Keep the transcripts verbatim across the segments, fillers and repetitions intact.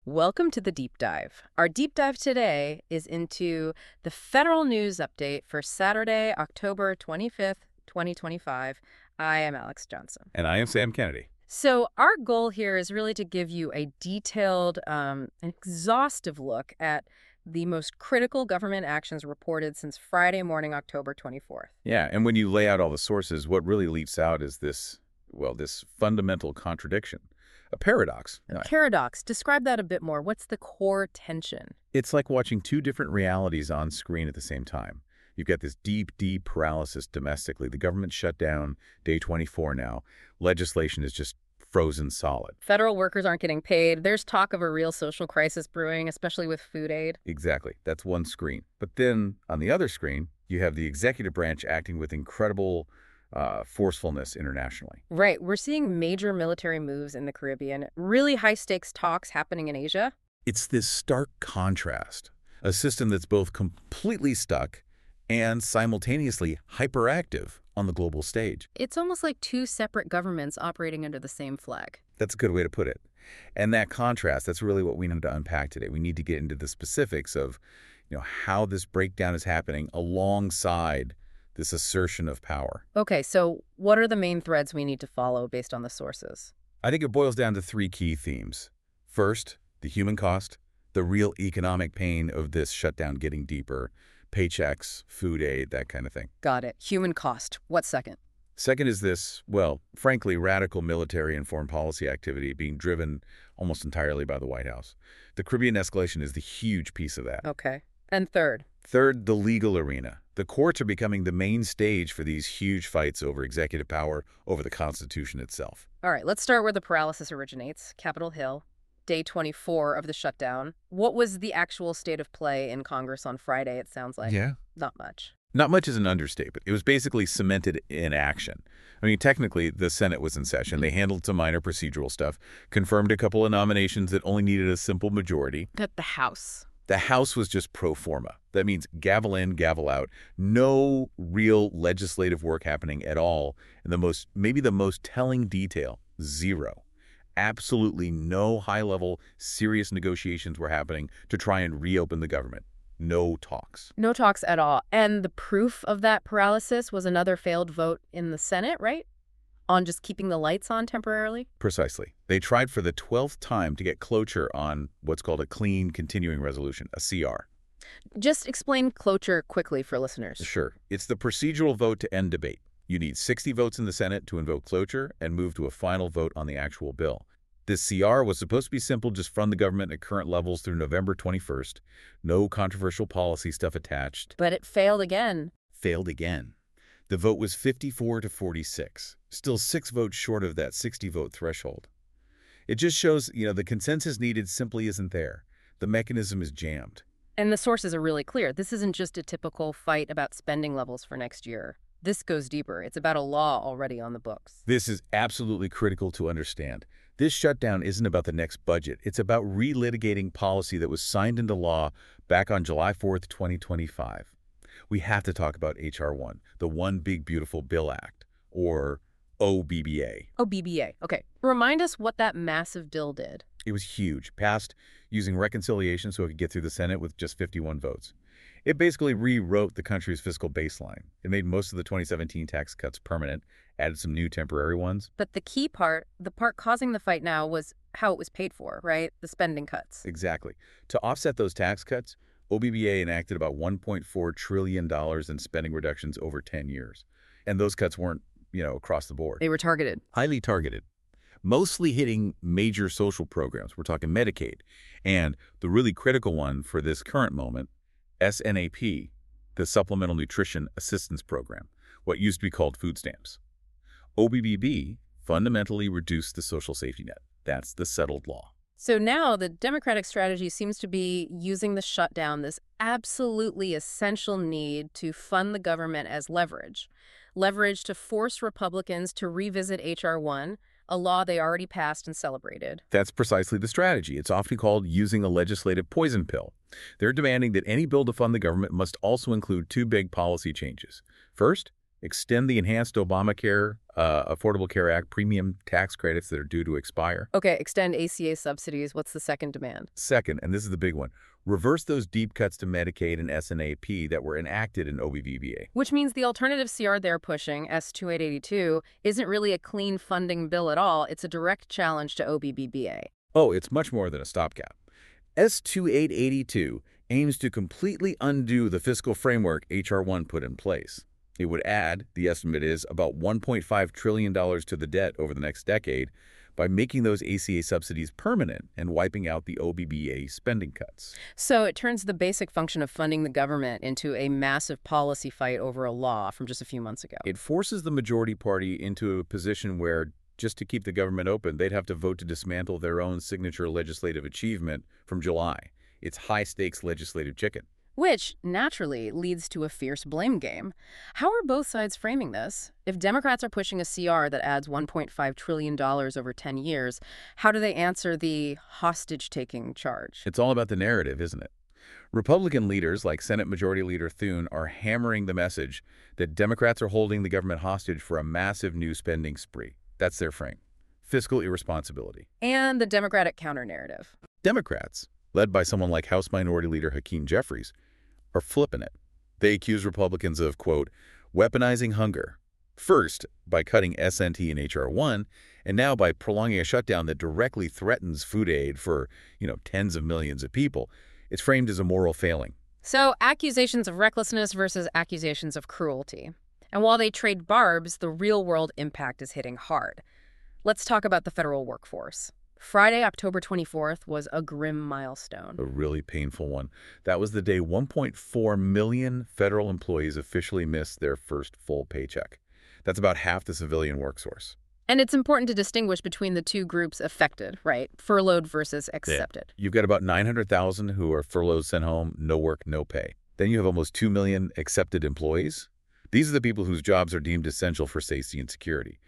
Welcome to the Deep Dive. Our deep dive today is into the federal news update for Saturday, October twenty-fifth, twenty twenty-five. I am Alex Johnson. And I am Sam Kennedy. So our goal here is really to give you a detailed, um, an exhaustive look at the most critical government actions reported since Friday morning, October twenty-fourth. Yeah, and when you lay out all the sources, what really leaps out is this, well, this fundamental contradiction. A paradox. A paradox. Describe that a bit more. What's the core tension? It's like watching two different realities on screen at the same time. You've got this deep, deep paralysis domestically. The government shut down day twenty-four now. Legislation is just frozen solid. Federal workers aren't getting paid. There's talk of a real social crisis brewing, especially with food aid. Exactly. That's one screen. But then on the other screen, you have the executive branch acting with incredible Uh, forcefulness internationally. Right. We're seeing major military moves in the Caribbean, really high-stakes talks happening in Asia. It's this stark contrast, a system that's both completely stuck and simultaneously hyperactive on the global stage. It's almost like two separate governments operating under the same flag. That's a good way to put it. And that contrast, that's really what we need to unpack today. We need to get into the specifics of, you know, how this breakdown is happening alongside this assertion of power. Okay, so what are the main threads we need to follow based on the sources? I think it boils down to three key themes. First, the human cost, the real economic pain of this shutdown getting deeper, paychecks, food aid, that kind of thing. Got it. Human cost. What's second? Second is this, well, frankly, radical military and foreign policy activity being driven almost entirely by the White House. The Caribbean escalation is the huge piece of that. Okay. And third? Third, the legal arena. The courts are becoming the main stage for these huge fights over executive power, over the Constitution itself. All right, let's start where the paralysis originates, Capitol Hill, day twenty-four of the shutdown. What was the actual state of play in Congress on Friday, it sounds like? Yeah. Not much. Not much is an understatement. It was basically cemented in action. I mean, technically, the Senate was in session. They handled some minor procedural stuff, confirmed a couple of nominations that only needed a simple majority. At the House. The House was just pro forma. That means gavel in, gavel out. No real legislative work happening at all. And the most, maybe the most telling detail, zero. Absolutely no high-level, serious negotiations were happening to try and reopen the government. No talks. No talks at all. And the proof of that paralysis was another failed vote in the Senate, right? On just keeping the lights on temporarily? Precisely. They tried for the twelfth time to get cloture on what's called a clean continuing resolution, a C R. Just explain cloture quickly for listeners. Sure. It's the procedural vote to end debate. You need sixty votes in the Senate to invoke cloture and move to a final vote on the actual bill. This C R was supposed to be simple, just fund the government at current levels through November twenty-first. No controversial policy stuff attached. But it failed again. Failed again. The vote was fifty-four to forty-six, still six votes short of that sixty-vote threshold. It just shows, you know, the consensus needed simply isn't there. The mechanism is jammed. And the sources are really clear. This isn't just a typical fight about spending levels for next year. This goes deeper. It's about a law already on the books. This is absolutely critical to understand. This shutdown isn't about the next budget. It's about relitigating policy that was signed into law back on July fourth, twenty twenty-five. We have to talk about H R one, the One Big Beautiful Bill Act, or O B B A. O B B A. Okay. Remind us what that massive bill did. It was huge, passed using reconciliation so it could get through the Senate with just fifty-one votes. It basically rewrote the country's fiscal baseline. It made most of the twenty seventeen tax cuts permanent, added some new temporary ones. But the key part, the part causing the fight now, was how it was paid for, right? The spending cuts. Exactly. To offset those tax cuts, O B B A enacted about one point four trillion dollars in spending reductions over ten years. And those cuts weren't, you know, across the board. They were targeted. Highly targeted. Mostly hitting major social programs. We're talking Medicaid. And the really critical one for this current moment, S N A P, the Supplemental Nutrition Assistance Program, what used to be called food stamps. O B B B fundamentally reduced the social safety net. That's the settled law. So now the Democratic strategy seems to be using the shutdown, this absolutely essential need to fund the government as leverage. Leverage to force Republicans to revisit H R one, a law they already passed and celebrated. That's precisely the strategy. It's often called using a legislative poison pill. They're demanding that any bill to fund the government must also include two big policy changes. First, extend the enhanced Obamacare, uh, Affordable Care Act premium tax credits that are due to expire. Okay, extend A C A subsidies. What's the second demand? Second, and this is the big one, reverse those deep cuts to Medicaid and S N A P that were enacted in O B B B A. Which means the alternative C R they're pushing, S twenty-eight eighty-two, isn't really a clean funding bill at all. It's a direct challenge to O B B B A. Oh, it's much more than a stopgap. S twenty-eight eighty-two aims to completely undo the fiscal framework H R one put in place. It would add, the estimate is, about one point five trillion dollars to the debt over the next decade by making those A C A subsidies permanent and wiping out the O B B A spending cuts. So it turns the basic function of funding the government into a massive policy fight over a law from just a few months ago. It forces the majority party into a position where, just to keep the government open, they'd have to vote to dismantle their own signature legislative achievement from July. It's high-stakes legislative chicken. Which, naturally, leads to a fierce blame game. How are both sides framing this? If Democrats are pushing a C R that adds one point five trillion dollars over ten years, how do they answer the hostage-taking charge? It's all about the narrative, isn't it? Republican leaders like Senate Majority Leader Thune are hammering the message that Democrats are holding the government hostage for a massive new spending spree. That's their frame. Fiscal irresponsibility. And the Democratic counter-narrative. Democrats, led by someone like House Minority Leader Hakeem Jeffries, are flipping it. They accuse Republicans of, quote, weaponizing hunger. First, by cutting S N T and H R one, and now by prolonging a shutdown that directly threatens food aid for, you know, tens of millions of people. It's framed as a moral failing. So, accusations of recklessness versus accusations of cruelty. And while they trade barbs, the real-world impact is hitting hard. Let's talk about the federal workforce. Friday, October twenty-fourth, was a grim milestone. A really painful one. That was the day one point four million federal employees officially missed their first full paycheck. That's about half the civilian workforce. And it's important to distinguish between the two groups affected, right? Furloughed versus accepted. Yeah. You've got about nine hundred thousand who are furloughed, sent home, no work, no pay. Then you have almost two million accepted employees. These are the people whose jobs are deemed essential for safety and security.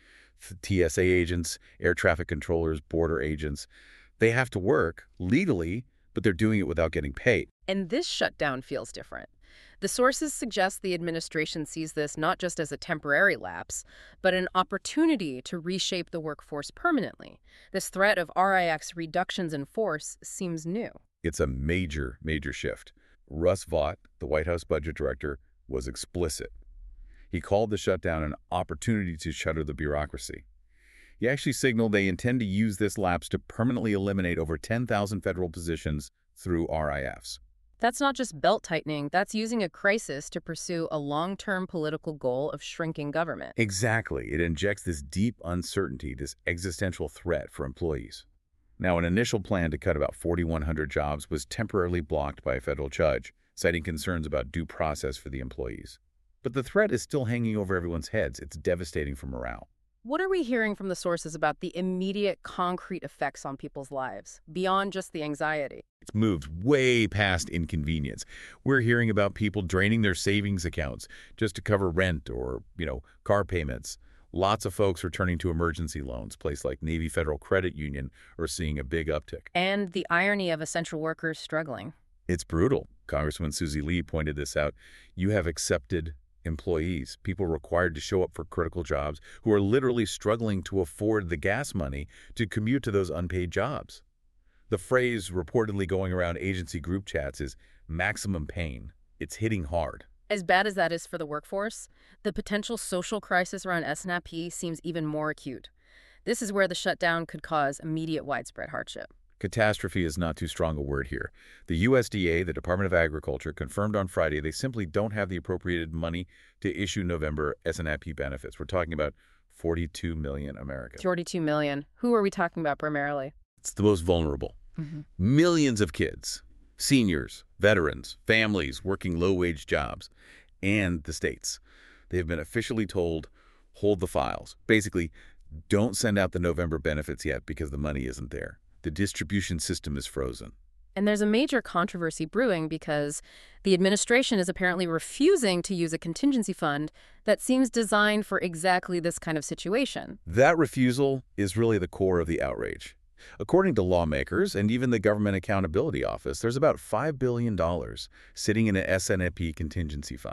T S A agents, air traffic controllers, border agents. They have to work legally, but they're doing it without getting paid. And this shutdown feels different. The sources suggest the administration sees this not just as a temporary lapse, but an opportunity to reshape the workforce permanently. This threat of R I X reductions in force seems new. It's a major, major shift. Russ Vought, the White House budget director, was explicit. He called the shutdown an opportunity to shutter the bureaucracy. He actually signaled they intend to use this lapse to permanently eliminate over ten thousand federal positions through R I Fs. That's not just belt-tightening. That's using a crisis to pursue a long-term political goal of shrinking government. Exactly. It injects this deep uncertainty, this existential threat for employees. Now, an initial plan to cut about forty-one hundred jobs was temporarily blocked by a federal judge, citing concerns about due process for the employees. But the threat is still hanging over everyone's heads. It's devastating for morale. What are we hearing from the sources about the immediate, concrete effects on people's lives, beyond just the anxiety? It's moved way past inconvenience. We're hearing about people draining their savings accounts just to cover rent or, you know, car payments. Lots of folks are turning to emergency loans. Places like Navy Federal Credit Union are seeing a big uptick. And the irony of essential workers struggling. It's brutal. Congresswoman Susie Lee pointed this out. You have accepted employees, people required to show up for critical jobs who are literally struggling to afford the gas money to commute to those unpaid jobs. The phrase reportedly going around agency group chats is maximum pain. It's hitting hard. As bad as that is for the workforce, the potential social crisis around S N A P seems even more acute. This is where the shutdown could cause immediate widespread hardship. Catastrophe is not too strong a word here. The U S D A, the Department of Agriculture, confirmed on Friday they simply don't have the appropriated money to issue November S N A P benefits. We're talking about forty-two million Americans. forty-two million. Who are we talking about primarily? It's the most vulnerable. Mm-hmm. Millions of kids, seniors, veterans, families working low-wage jobs, and the states. They have been officially told, hold the files. Basically, don't send out the November benefits yet because the money isn't there. The distribution system is frozen. And there's a major controversy brewing because the administration is apparently refusing to use a contingency fund that seems designed for exactly this kind of situation. That refusal is really the core of the outrage. According to lawmakers and even the Government Accountability Office, there's about five billion dollars sitting in an S N A P contingency fund.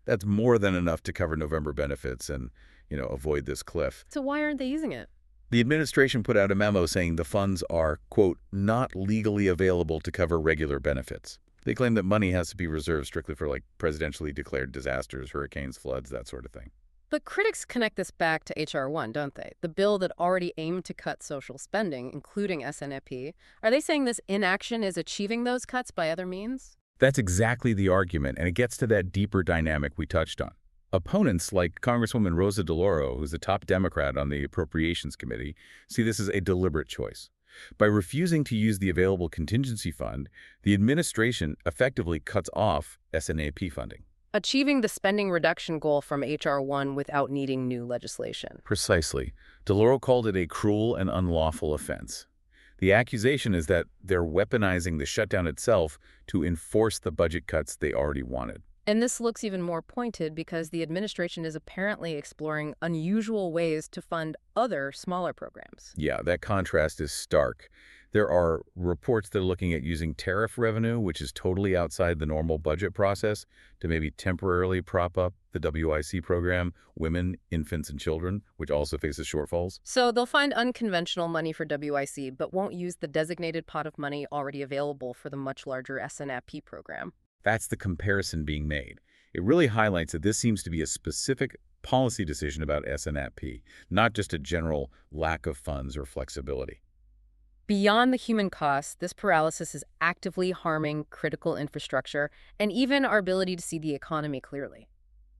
That's more than enough to cover November benefits and, you know, avoid this cliff. So why aren't they using it? The administration put out a memo saying the funds are, quote, not legally available to cover regular benefits. They claim that money has to be reserved strictly for, like, presidentially declared disasters, hurricanes, floods, that sort of thing. But critics connect this back to H R one, don't they? The bill that already aimed to cut social spending, including S N A P. Are they saying this inaction is achieving those cuts by other means? That's exactly the argument, and it gets to that deeper dynamic we touched on. Opponents like Congresswoman Rosa DeLauro, who's the top Democrat on the Appropriations Committee, see this as a deliberate choice. By refusing to use the available contingency fund, the administration effectively cuts off S N A P funding. Achieving the spending reduction goal from H R one without needing new legislation. Precisely. DeLauro called it a cruel and unlawful offense. The accusation is that they're weaponizing the shutdown itself to enforce the budget cuts they already wanted. And this looks even more pointed because the administration is apparently exploring unusual ways to fund other smaller programs. Yeah, that contrast is stark. There are reports that are looking at using tariff revenue, which is totally outside the normal budget process, to maybe temporarily prop up the W I C program, Women, Infants, and Children, which also faces shortfalls. So they'll find unconventional money for W I C, but won't use the designated pot of money already available for the much larger S N A P program. That's the comparison being made. It really highlights that this seems to be a specific policy decision about S N A P, not just a general lack of funds or flexibility. Beyond the human costs, this paralysis is actively harming critical infrastructure and even our ability to see the economy clearly.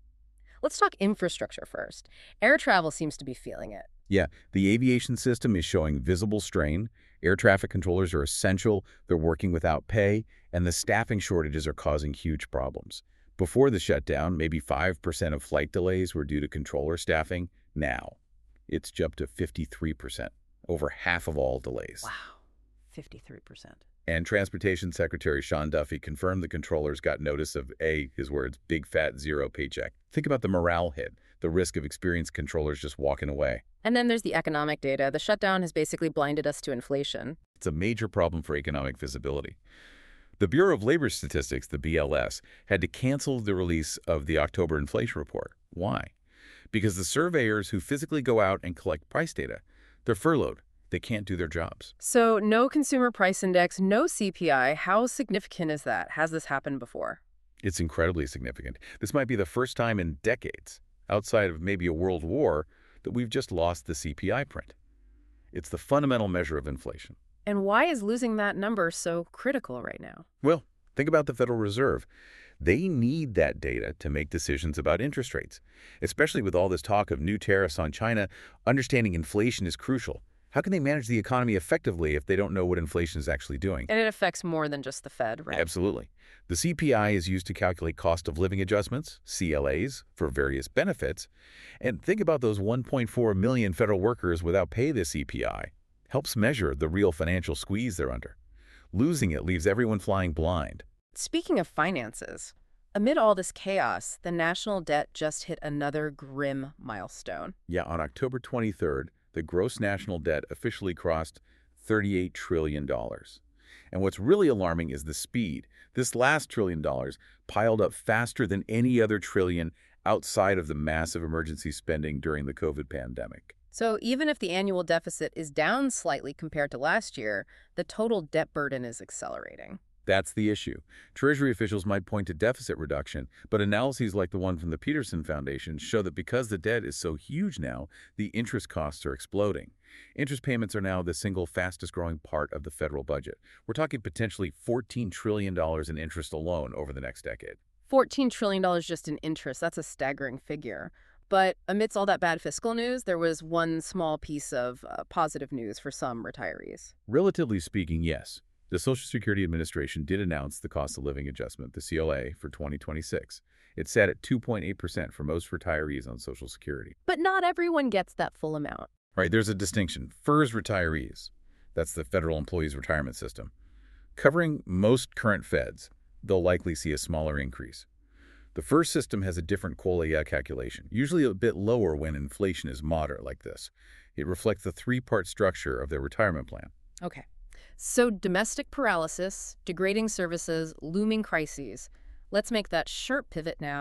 Let's talk infrastructure first. Air travel seems to be feeling it. Yeah, the aviation system is showing visible strain. Air traffic controllers are essential, they're working without pay, and the staffing shortages are causing huge problems. Before the shutdown, maybe five percent of flight delays were due to controller staffing. Now, it's jumped to fifty-three percent, over half of all delays. Wow, fifty-three percent. And Transportation Secretary Sean Duffy confirmed the controllers got notice of a, his words, big fat zero paycheck. Think about the morale hit, the risk of experienced controllers just walking away. And then there's the economic data. The shutdown has basically blinded us to inflation. It's a major problem for economic visibility. The Bureau of Labor Statistics, the B L S, had to cancel the release of the October inflation report. Why? Because the surveyors who physically go out and collect price data, they're furloughed. They can't do their jobs. So no consumer price index, no C P I. How significant is that? Has this happened before? It's incredibly significant. This might be the first time in decades, outside of maybe a world war, that we've just lost the C P I print. It's the fundamental measure of inflation. And why is losing that number so critical right now? Well, think about the Federal Reserve. They need that data to make decisions about interest rates. Especially with all this talk of new tariffs on China, understanding inflation is crucial. How can they manage the economy effectively if they don't know what inflation is actually doing? And it affects more than just the Fed, right? Absolutely. The C P I is used to calculate cost of living adjustments, C L As, for various benefits. And think about those one point four million federal workers without pay this C P I. Helps measure the real financial squeeze they're under. Losing it leaves everyone flying blind. Speaking of finances, amid all this chaos, the national debt just hit another grim milestone. Yeah, on October twenty-third, the gross national debt officially crossed thirty-eight trillion dollars. And what's really alarming is the speed. This last trillion dollars piled up faster than any other trillion outside of the massive emergency spending during the COVID pandemic. So even if the annual deficit is down slightly compared to last year, the total debt burden is accelerating. That's the issue. Treasury officials might point to deficit reduction, but analyses like the one from the Peterson Foundation show that because the debt is so huge now, the interest costs are exploding. Interest payments are now the single fastest growing part of the federal budget. We're talking potentially fourteen trillion dollars in interest alone over the next decade. fourteen trillion dollars just in interest. That's a staggering figure. But amidst all that bad fiscal news, there was one small piece of uh, positive news for some retirees. Relatively speaking, yes. The Social Security Administration did announce the cost of living adjustment, the C L A, for twenty twenty-six. It's set at two point eight percent for most retirees on Social Security. But not everyone gets that full amount. Right, there's a distinction. FERS retirees, that's the Federal Employees Retirement System, covering most current feds, they'll likely see a smaller increase. The FERS system has a different qualia calculation, usually a bit lower when inflation is moderate like this. It reflects the three-part structure of their retirement plan. Okay. So domestic paralysis, degrading services, looming crises. Let's make that sharp pivot now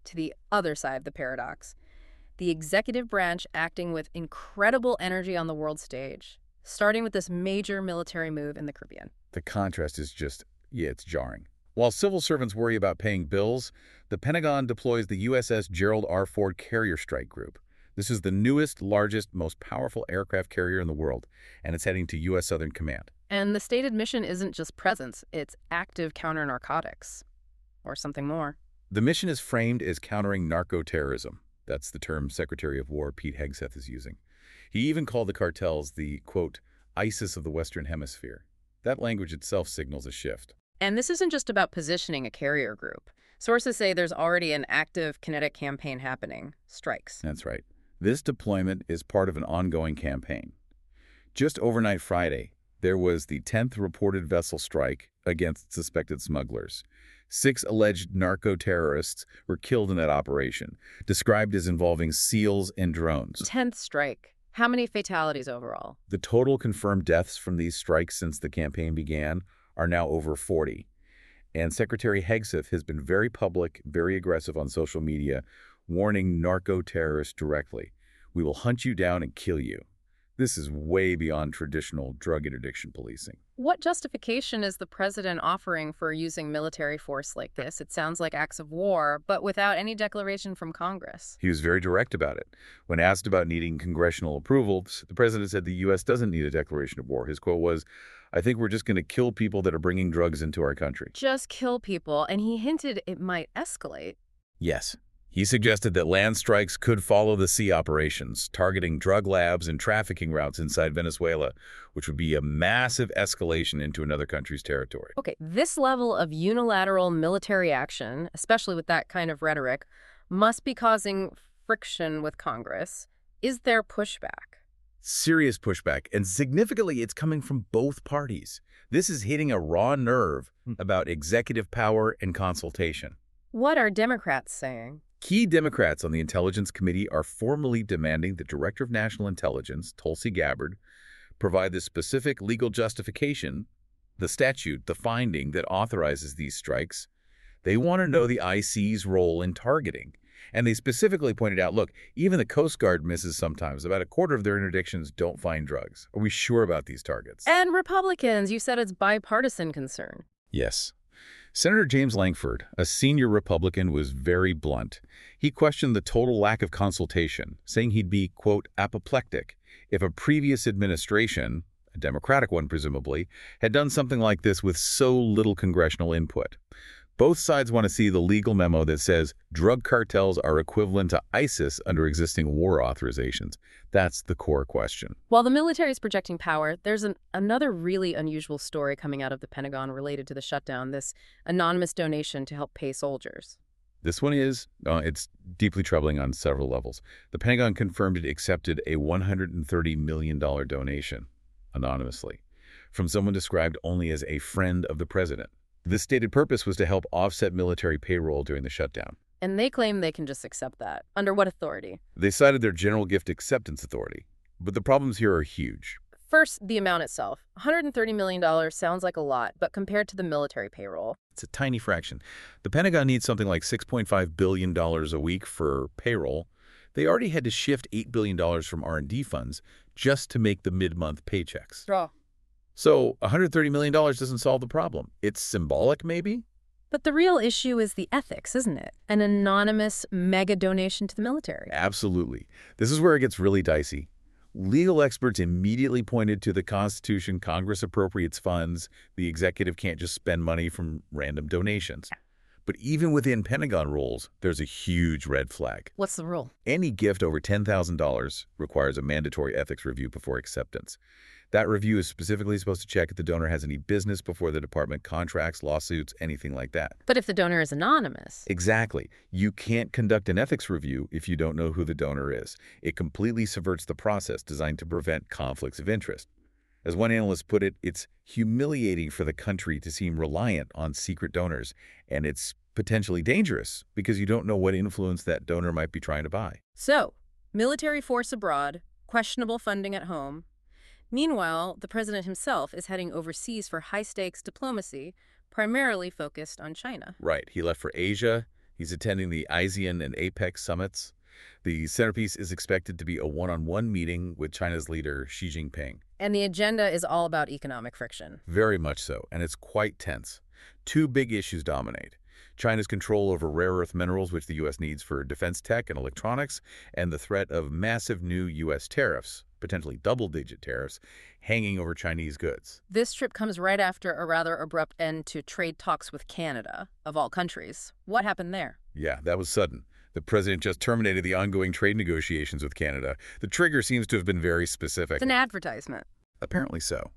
to the other side of the paradox. The executive branch acting with incredible energy on the world stage, starting with this major military move in the Caribbean. The contrast is just, yeah, it's jarring. While civil servants worry about paying bills, the Pentagon deploys the U S S Gerald R. Ford Carrier Strike Group. This is the newest, largest, most powerful aircraft carrier in the world, and it's heading to U S Southern Command. And the stated mission isn't just presence, it's active counter-narcotics. Or something more. The mission is framed as countering narco-terrorism. That's the term Secretary of War Pete Hegseth is using. He even called the cartels the, quote, ISIS of the Western Hemisphere. That language itself signals a shift. And this isn't just about positioning a carrier group. Sources say there's already an active kinetic campaign happening, strikes. That's right. This deployment is part of an ongoing campaign. Just overnight Friday, there was the tenth reported vessel strike against suspected smugglers. Six alleged narco-terrorists were killed in that operation, described as involving SEALs and drones. tenth strike. How many fatalities overall? The total confirmed deaths from these strikes since the campaign began are now over forty. And Secretary Hegseth has been very public, very aggressive on social media, warning narco-terrorists directly. We will hunt you down and kill you. This is way beyond traditional drug interdiction policing. What justification is the president offering for using military force like this? It sounds like acts of war, but without any declaration from Congress. He was very direct about it. When asked about needing congressional approval, the president said the U S doesn't need a declaration of war. His quote was, I think we're just going to kill people that are bringing drugs into our country. Just kill people, and he hinted it might escalate. Yes. He suggested that land strikes could follow the sea operations, targeting drug labs and trafficking routes inside Venezuela, which would be a massive escalation into another country's territory. Okay, this level of unilateral military action, especially with that kind of rhetoric, must be causing friction with Congress. Is there pushback? Serious pushback, and significantly, it's coming from both parties. This is hitting a raw nerve about executive power and consultation. What are Democrats saying? Key Democrats on the Intelligence Committee are formally demanding the Director of National Intelligence, Tulsi Gabbard, provide the specific legal justification, the statute, the finding that authorizes these strikes. They want to know the I C's role in targeting. And they specifically pointed out, look, even the Coast Guard misses sometimes. About a quarter of their interdictions don't find drugs. Are we sure about these targets? And Republicans, you said it's bipartisan concern. Yes. Senator James Lankford, a senior Republican, was very blunt. He questioned the total lack of consultation, saying he'd be, quote, apoplectic if a previous administration, a Democratic one presumably, had done something like this with so little congressional input. Both sides want to see the legal memo that says drug cartels are equivalent to ISIS under existing war authorizations. That's the core question. While the military is projecting power, there's an, another really unusual story coming out of the Pentagon related to the shutdown, this anonymous donation to help pay soldiers. This one is, uh, it's deeply troubling on several levels. The Pentagon confirmed it accepted a one hundred thirty million dollars donation, anonymously, from someone described only as a friend of the president. The stated purpose was to help offset military payroll during the shutdown. And they claim they can just accept that. Under what authority? They cited their General Gift Acceptance Authority. But the problems here are huge. First, the amount itself. one hundred thirty million dollars sounds like a lot, but compared to the military payroll. It's a tiny fraction. The Pentagon needs something like six point five billion dollars a week for payroll. They already had to shift eight billion dollars from R and D funds just to make the mid-month paychecks. Draw. So one hundred thirty million dollars doesn't solve the problem. It's symbolic, maybe? But the real issue is the ethics, isn't it? An anonymous mega donation to the military. Absolutely. This is where it gets really dicey. Legal experts immediately pointed to the Constitution. Congress appropriates funds. The executive can't just spend money from random donations. But even within Pentagon rules, there's a huge red flag. What's the rule? Any gift over ten thousand dollars requires a mandatory ethics review before acceptance. That review is specifically supposed to check if the donor has any business before the department, contracts, lawsuits, anything like that. But if the donor is anonymous? Exactly. You can't conduct an ethics review if you don't know who the donor is. It completely subverts the process designed to prevent conflicts of interest. As one analyst put it, it's humiliating for the country to seem reliant on secret donors, and it's potentially dangerous because you don't know what influence that donor might be trying to buy. So, military force abroad, questionable funding at home. Meanwhile, the president himself is heading overseas for high-stakes diplomacy, primarily focused on China. Right. He left for Asia, He's attending the ASEAN and APEC summits. The centerpiece is expected to be a one-on-one meeting with China's leader, Xi Jinping. And the agenda is all about economic friction. Very much so, and it's quite tense. Two big issues dominate. China's control over rare earth minerals, which the U S needs for defense tech and electronics, and the threat of massive new U S tariffs, potentially double-digit tariffs, hanging over Chinese goods. This trip comes right after a rather abrupt end to trade talks with Canada, of all countries. What happened there? Yeah, that was sudden. The president just terminated the ongoing trade negotiations with Canada. The trigger seems to have been very specific. It's an advertisement. Apparently so.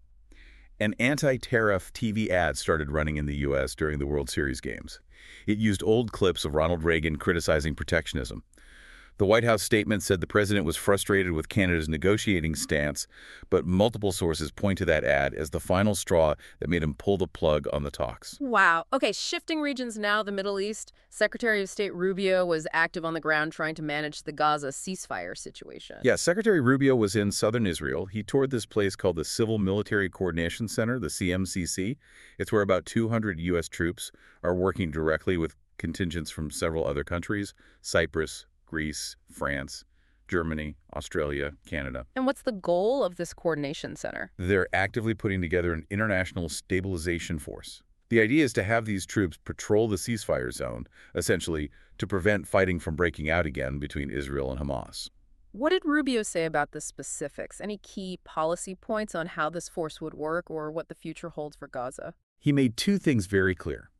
An anti-tariff T V ad started running in the U S during the World Series games. It used old clips of Ronald Reagan criticizing protectionism. The White House statement said the president was frustrated with Canada's negotiating stance, but multiple sources point to that ad as the final straw that made him pull the plug on the talks. Wow. Okay, shifting regions now, the Middle East. Secretary of State Rubio was active on the ground trying to manage the Gaza ceasefire situation. Yeah, Secretary Rubio was in southern Israel. He toured this place called the Civil Military Coordination Center, the C M C C. It's where about two hundred U S troops are working directly with contingents from several other countries: Cyprus, Greece, France, Germany, Australia, Canada. And what's the goal of this coordination center? They're actively putting together an international stabilization force. The idea is to have these troops patrol the ceasefire zone, essentially to prevent fighting from breaking out again between Israel and Hamas. What did Rubio say about the specifics? Any key policy points on how this force would work or what the future holds for Gaza? He made two things very clear.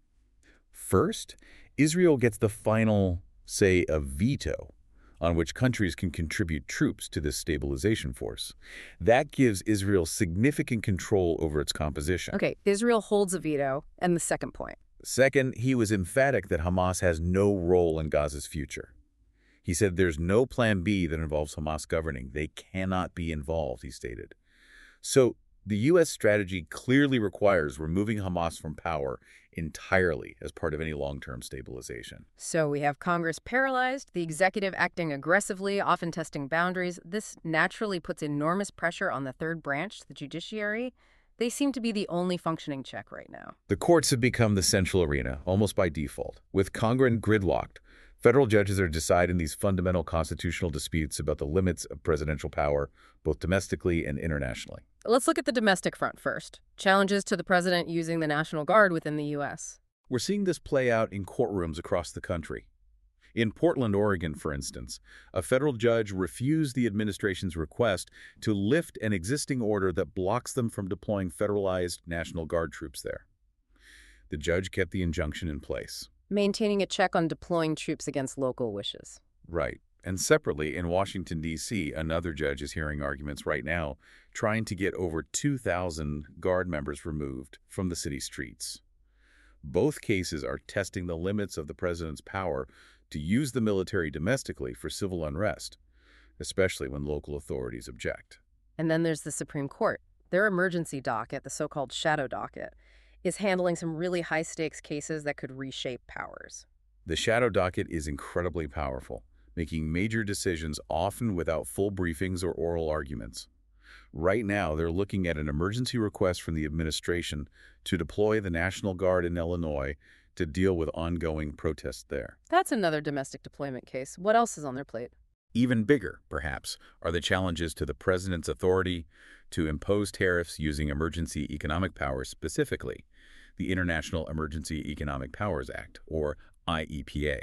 First, Israel gets the final say a veto on which countries can contribute troops to this stabilization force. That gives Israel significant control over its composition. Okay, Israel holds a veto. And the second point? Second, he was emphatic that Hamas has no role in Gaza's future. He said there's no plan B that involves Hamas governing. They cannot be involved, he stated. So the U S strategy clearly requires removing Hamas from power entirely as part of any long-term stabilization. So we have Congress paralyzed, the executive acting aggressively, often testing boundaries. This naturally puts enormous pressure on the third branch, the judiciary. They seem to be the only functioning check right now. The courts have become the central arena, almost by default. With Congress gridlocked, federal judges are deciding these fundamental constitutional disputes about the limits of presidential power, both domestically and internationally. Let's look at the domestic front first. Challenges to the president using the National Guard within the U S. We're seeing this play out in courtrooms across the country. In Portland, Oregon, for instance, a federal judge refused the administration's request to lift an existing order that blocks them from deploying federalized National Guard troops there. The judge kept the injunction in place. Maintaining a check on deploying troops against local wishes. Right. And separately, in Washington, D C, another judge is hearing arguments right now trying to get over two thousand Guard members removed from the city streets. Both cases are testing the limits of the president's power to use the military domestically for civil unrest, especially when local authorities object. And then there's the Supreme Court. Their emergency docket, the so-called shadow docket, is handling some really high-stakes cases that could reshape powers. The shadow docket is incredibly powerful, making major decisions often without full briefings or oral arguments. Right now, they're looking at an emergency request from the administration to deploy the National Guard in Illinois to deal with ongoing protests there. That's another domestic deployment case. What else is on their plate? Even bigger, perhaps, are the challenges to the president's authority to impose tariffs using emergency economic powers, specifically the International Emergency Economic Powers Act, or I E P A.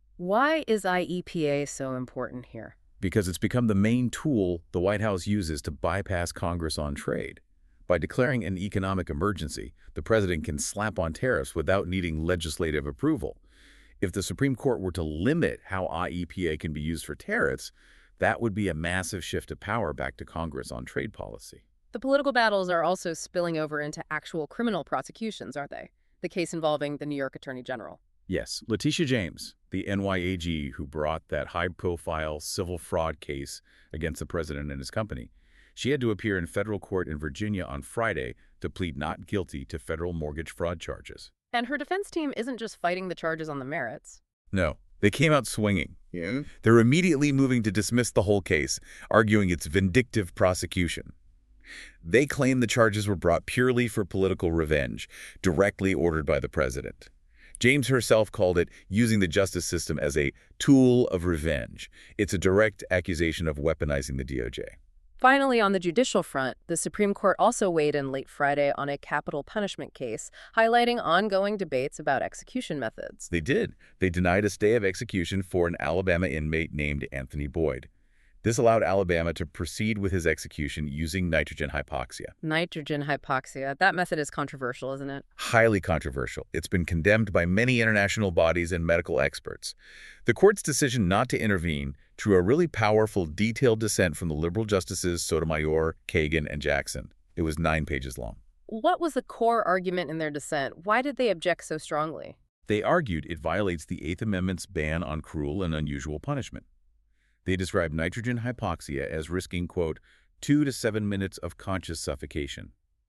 Why is I E P A so important here? Because it's become the main tool the White House uses to bypass Congress on trade. By declaring an economic emergency, the president can slap on tariffs without needing legislative approval. If the Supreme Court were to limit how I E P A can be used for tariffs, that would be a massive shift of power back to Congress on trade policy. The political battles are also spilling over into actual criminal prosecutions, aren't they? The case involving the New York Attorney General. Yes, Letitia James, the N Y A G who brought that high-profile civil fraud case against the president and his company, she had to appear in federal court in Virginia on Friday to plead not guilty to federal mortgage fraud charges. And her defense team isn't just fighting the charges on the merits. No, they came out swinging. Yeah. They're immediately moving to dismiss the whole case, arguing it's vindictive prosecution. They claim the charges were brought purely for political revenge, directly ordered by the president. James herself called it using the justice system as a tool of revenge. It's a direct accusation of weaponizing the D O J. Finally, on the judicial front, the Supreme Court also weighed in late Friday on a capital punishment case, highlighting ongoing debates about execution methods. They did. They denied a stay of execution for an Alabama inmate named Anthony Boyd. This allowed Alabama to proceed with his execution using nitrogen hypoxia. Nitrogen hypoxia. That method is controversial, isn't it? Highly controversial. It's been condemned by many international bodies and medical experts. The court's decision not to intervene drew a really powerful, detailed dissent from the liberal justices Sotomayor, Kagan, and Jackson. It was nine pages long. What was the core argument in their dissent? Why did they object so strongly? They argued it violates the Eighth Amendment's ban on cruel and unusual punishment. They described nitrogen hypoxia as risking, quote, two to seven minutes of conscious suffocation.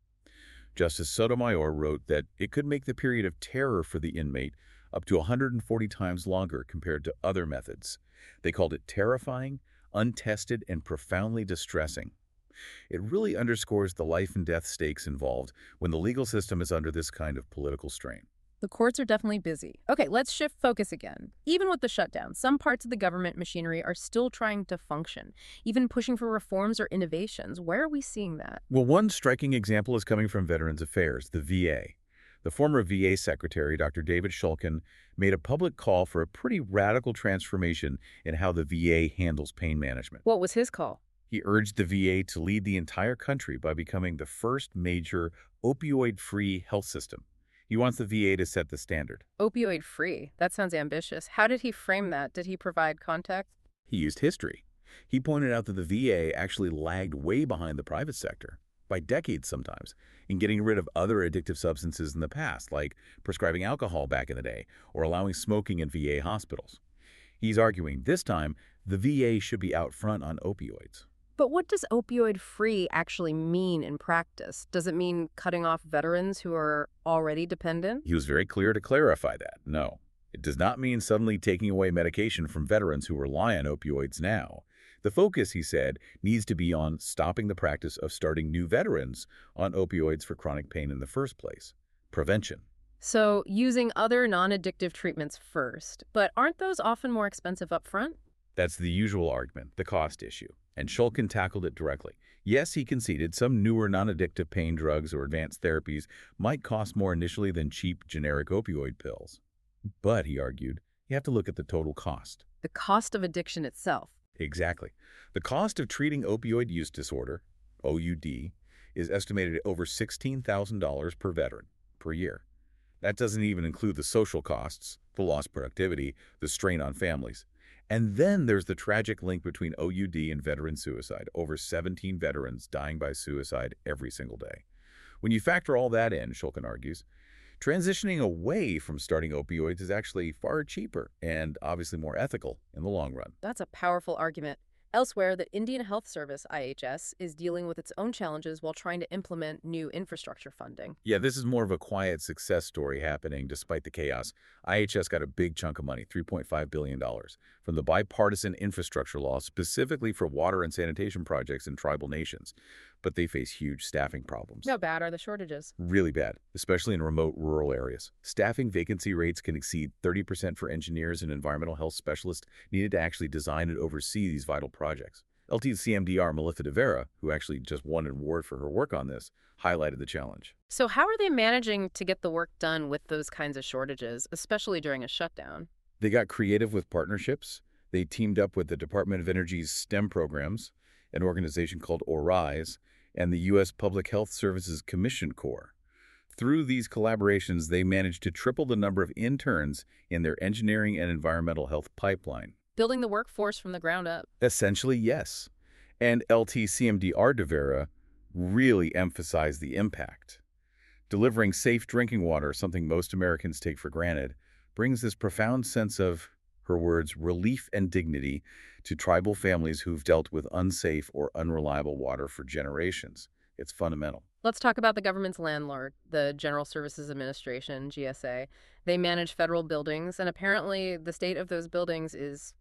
Justice Sotomayor wrote that it could make the period of terror for the inmate up to one hundred forty times longer compared to other methods. They called it terrifying, untested, and profoundly distressing. It really underscores the life and death stakes involved when the legal system is under this kind of political strain. The courts are definitely busy. Okay, let's shift focus again. Even with the shutdown, some parts of the government machinery are still trying to function, even pushing for reforms or innovations. Where are we seeing that? Well, one striking example is coming from Veterans Affairs, the V A. The former V A Secretary, Doctor David Shulkin, made a public call for a pretty radical transformation in how the V A handles pain management. What was his call? He urged the V A to lead the entire country by becoming the first major opioid-free health system. He wants the V A to set the standard. Opioid-free. That sounds ambitious. How did he frame that? Did he provide context? He used history. He pointed out that the V A actually lagged way behind the private sector, by decades sometimes, in getting rid of other addictive substances in the past, like prescribing alcohol back in the day or allowing smoking in V A hospitals. He's arguing this time the V A should be out front on opioids. But what does opioid-free actually mean in practice? Does it mean cutting off veterans who are already dependent? He was very clear to clarify that. No, it does not mean suddenly taking away medication from veterans who rely on opioids now. The focus, he said, needs to be on stopping the practice of starting new veterans on opioids for chronic pain in the first place. Prevention. So using other non-addictive treatments first. But aren't those often more expensive up front? That's the usual argument, the cost issue. And Shulkin tackled it directly. Yes, he conceded some newer non-addictive pain drugs or advanced therapies might cost more initially than cheap generic opioid pills. But, he argued, you have to look at the total cost. The cost of addiction itself. Exactly. The cost of treating opioid use disorder, O U D, is estimated at over sixteen thousand dollars per veteran per year. That doesn't even include the social costs, the lost productivity, the strain on families. And then there's the tragic link between O U D and veteran suicide. Over seventeen veterans dying by suicide every single day. When you factor all that in, Shulkin argues, transitioning away from starting opioids is actually far cheaper and obviously more ethical in the long run. That's a powerful argument. Elsewhere, the Indian Health Service, I H S, is dealing with its own challenges while trying to implement new infrastructure funding. Yeah, this is more of a quiet success story happening despite the chaos. I H S got a big chunk of money, three point five billion dollars, from the bipartisan infrastructure law specifically for water and sanitation projects in tribal nations. But they face huge staffing problems. How bad are the shortages? Really bad, especially in remote rural areas. Staffing vacancy rates can exceed thirty percent for engineers and environmental health specialists needed to actually design and oversee these vital projects. L T C M D R Melissa De Vera, who actually just won an award for her work on this, highlighted the challenge. So how are they managing to get the work done with those kinds of shortages, especially during a shutdown? They got creative with partnerships. They teamed up with the Department of Energy's STEM programs, an organization called ORISE, and the U S Public Health Services Commission Corps. Through these collaborations, they managed to triple the number of interns in their engineering and environmental health pipeline. Building the workforce from the ground up. Essentially, yes. And L T C M D R De Vera really emphasized the impact. Delivering safe drinking water, something most Americans take for granted, brings this profound sense of, her words, relief and dignity to tribal families who've dealt with unsafe or unreliable water for generations. It's fundamental. Let's talk about the government's landlord, the General Services Administration, G S A. They manage federal buildings, and apparently the state of those buildings is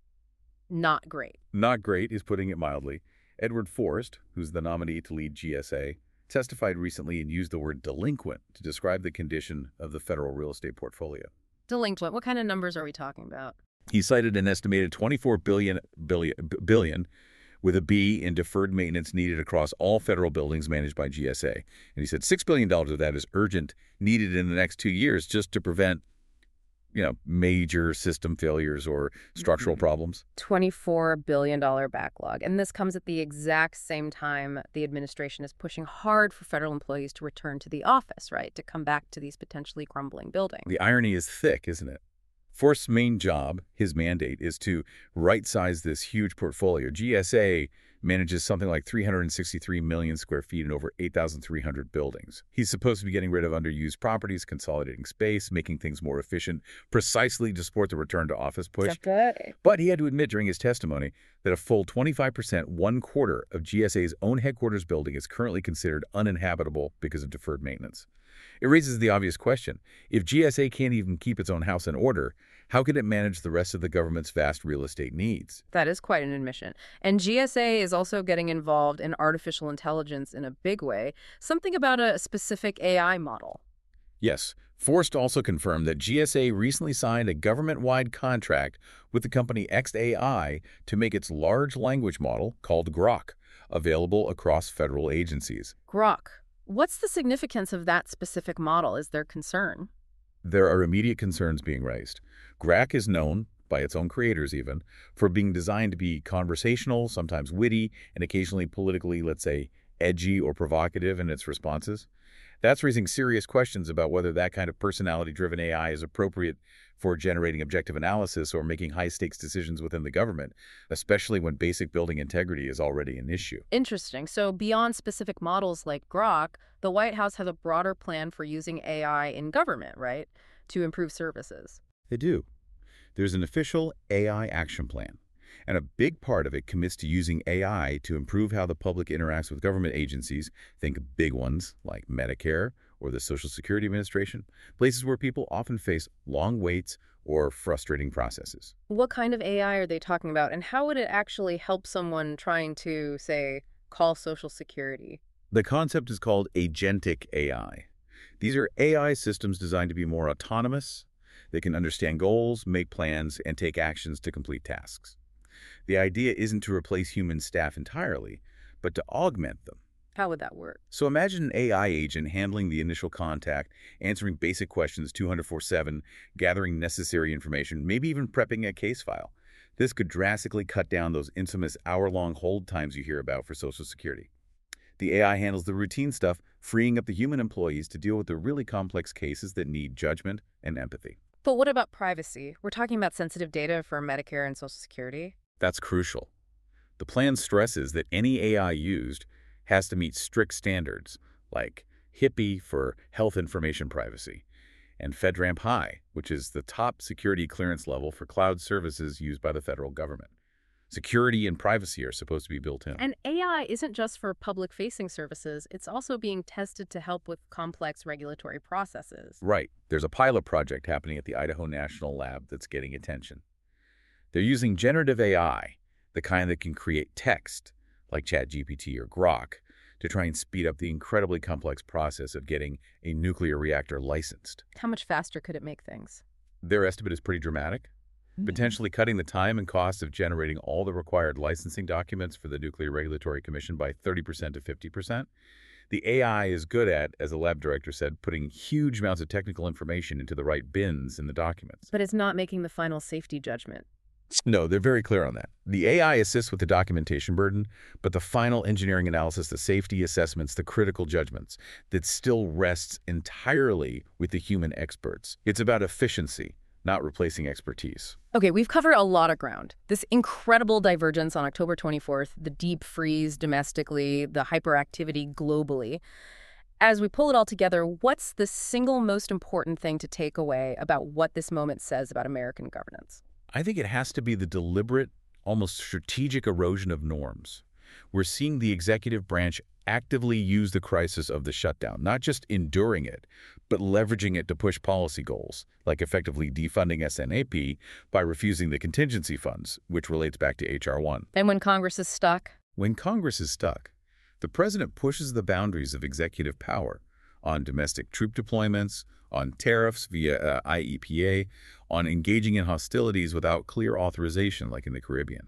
not great. Not great is putting it mildly. Edward Forrest, who's the nominee to lead G S A, testified recently and used the word delinquent to describe the condition of the federal real estate portfolio. Delinquent. What kind of numbers are we talking about? He cited an estimated twenty-four billion, billion, billion with a B in deferred maintenance needed across all federal buildings managed by G S A. And he said six billion dollars of that is urgent, needed in the next two years just to prevent, you know, major system failures or structural Mm-hmm. problems. twenty-four billion dollars backlog. And this comes at the exact same time the administration is pushing hard for federal employees to return to the office, right? To come back to these potentially crumbling buildings. The irony is thick, isn't it? Forst's main job, his mandate, is to right-size this huge portfolio. G S A manages something like three hundred sixty-three million square feet and over eight thousand three hundred buildings. He's supposed to be getting rid of underused properties, consolidating space, making things more efficient, precisely to support the return-to-office push. Good. But he had to admit during his testimony that a full twenty-five percent, one quarter of G S A's own headquarters building is currently considered uninhabitable because of deferred maintenance. It raises the obvious question. If G S A can't even keep its own house in order, how can it manage the rest of the government's vast real estate needs? That is quite an admission. And G S A is also getting involved in artificial intelligence in a big way, something about a specific A I model. Yes, Forst also confirmed that G S A recently signed a government-wide contract with the company X A I to make its large language model, called Grok, available across federal agencies. Grok. What's the significance of that specific model? Is there concern? There are immediate concerns being raised. Grok is known, by its own creators even, for being designed to be conversational, sometimes witty, and occasionally politically, let's say, edgy or provocative in its responses. That's raising serious questions about whether that kind of personality-driven A I is appropriate for generating objective analysis or making high-stakes decisions within the government, especially when basic building integrity is already an issue. Interesting. So beyond specific models like Grok, the White House has a broader plan for using A I in government, right, to improve services. They do. There's an official A I action plan, and a big part of it commits to using A I to improve how the public interacts with government agencies, think big ones like Medicare or the Social Security Administration, places where people often face long waits or frustrating processes. What kind of A I are they talking about, and how would it actually help someone trying to, say, call Social Security? The concept is called agentic A I. These are A I systems designed to be more autonomous. They can understand goals, make plans, and take actions to complete tasks. The idea isn't to replace human staff entirely, but to augment them. How would that work? So imagine an A I agent handling the initial contact, answering basic questions two hundred four seven, gathering necessary information, maybe even prepping a case file. This could drastically cut down those infamous hour-long hold times you hear about for Social Security. The A I handles the routine stuff, freeing up the human employees to deal with the really complex cases that need judgment and empathy. But what about privacy? We're talking about sensitive data for Medicare and Social Security. That's crucial. The plan stresses that any A I used has to meet strict standards, like HIPAA for health information privacy, and FedRAMP High, which is the top security clearance level for cloud services used by the federal government. Security and privacy are supposed to be built in. And A I isn't just for public-facing services. It's also being tested to help with complex regulatory processes. Right. There's a pilot project happening at the Idaho National Lab that's getting attention. They're using generative A I, the kind that can create text, like ChatGPT or Grok, to try and speed up the incredibly complex process of getting a nuclear reactor licensed. How much faster could it make things? Their estimate is pretty dramatic, potentially cutting the time and cost of generating all the required licensing documents for the Nuclear Regulatory Commission by thirty percent to fifty percent. The A I is good at, as the lab director said, putting huge amounts of technical information into the right bins in the documents. But it's not making the final safety judgment. No, they're very clear on that. The A I assists with the documentation burden, but the final engineering analysis, the safety assessments, the critical judgments, that still rests entirely with the human experts. It's about efficiency, not replacing expertise. Okay, we've covered a lot of ground. This incredible divergence on October twenty-fourth, the deep freeze domestically, the hyperactivity globally. As we pull it all together, what's the single most important thing to take away about what this moment says about American governance? I think it has to be the deliberate, almost strategic erosion of norms. We're seeing the executive branch actively use the crisis of the shutdown, not just enduring it, but leveraging it to push policy goals, like effectively defunding S N A P by refusing the contingency funds, which relates back to H R one. And when Congress is stuck? When Congress is stuck, the president pushes the boundaries of executive power on domestic troop deployments, on tariffs via uh, I E P A, on engaging in hostilities without clear authorization, like in the Caribbean.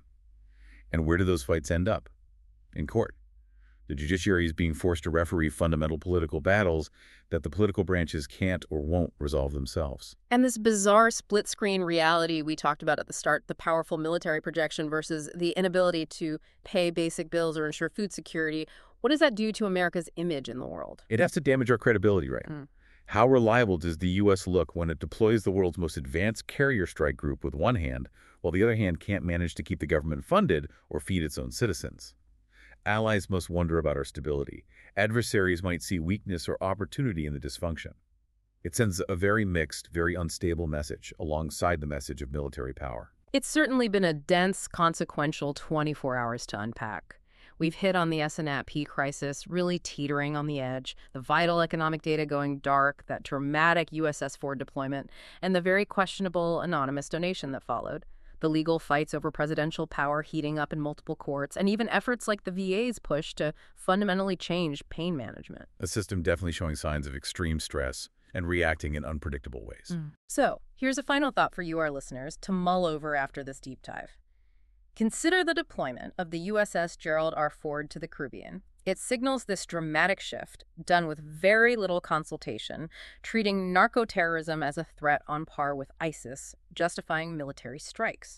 And where do those fights end up? In court. The judiciary is being forced to referee fundamental political battles that the political branches can't or won't resolve themselves. And this bizarre split-screen reality we talked about at the start, the powerful military projection versus the inability to pay basic bills or ensure food security, what does that do to America's image in the world? It has to damage our credibility, right? Mm. How reliable does the U S look when it deploys the world's most advanced carrier strike group with one hand, while the other hand can't manage to keep the government funded or feed its own citizens? Allies must wonder about our stability. Adversaries might see weakness or opportunity in the dysfunction. It sends a very mixed, very unstable message alongside the message of military power. It's certainly been a dense, consequential twenty-four hours to unpack. We've hit on the S N A P crisis, really teetering on the edge, the vital economic data going dark, that dramatic U S S Ford deployment, and the very questionable anonymous donation that followed. The legal fights over presidential power heating up in multiple courts, and even efforts like the V A's push to fundamentally change pain management. A system definitely showing signs of extreme stress and reacting in unpredictable ways. Mm. So, here's a final thought for you, our listeners, to mull over after this deep dive. Consider the deployment of the U S S Gerald R. Ford to the Caribbean. It signals this dramatic shift, done with very little consultation, treating narco-terrorism as a threat on par with ISIS, justifying military strikes.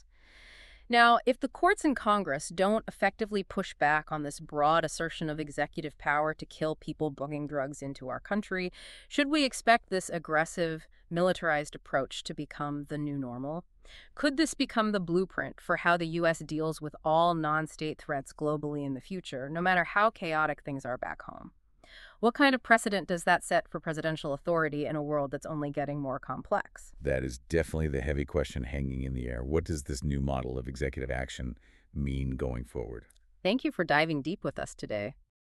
Now, if the courts and Congress don't effectively push back on this broad assertion of executive power to kill people bringing drugs into our country, should we expect this aggressive, militarized approach to become the new normal? Could this become the blueprint for how the U S deals with all non-state threats globally in the future, no matter how chaotic things are back home? What kind of precedent does that set for presidential authority in a world that's only getting more complex? That is definitely the heavy question hanging in the air. What does this new model of executive action mean going forward? Thank you for diving deep with us today.